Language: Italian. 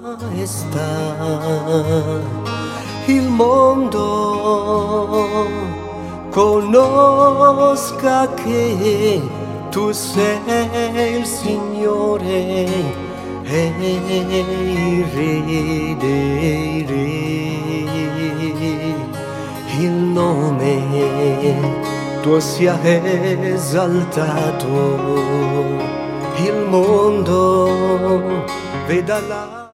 maestà. Il mondo conosca che tu sei il Signore e il Re dei Re. Il nome tuo sia esaltato, il mondo veda la